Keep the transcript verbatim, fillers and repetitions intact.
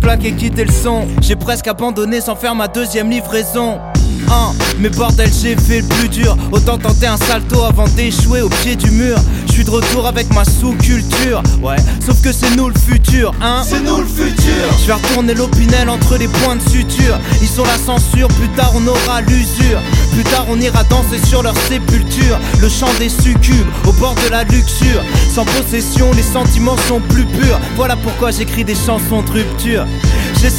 plaque et quitter le son. J'ai presque abandonné sans faire ma deuxième livraison. Hein, mais bordel, j'ai fait le plus dur. Autant tenter un salto avant d'échouer au pied du mur. J'suis de retour avec ma sous-culture. Ouais, sauf que c'est nous le futur, hein. C'est nous le futur. J'vais retourner l'opinel entre les points de suture. Ils sont la censure, plus tard on aura l'usure. Plus tard on ira danser sur leur sépulture. Le chant des succubes, au bord de la luxure. Sans possession, les sentiments sont plus purs. Voilà pourquoi j'écris des chansons de rupture.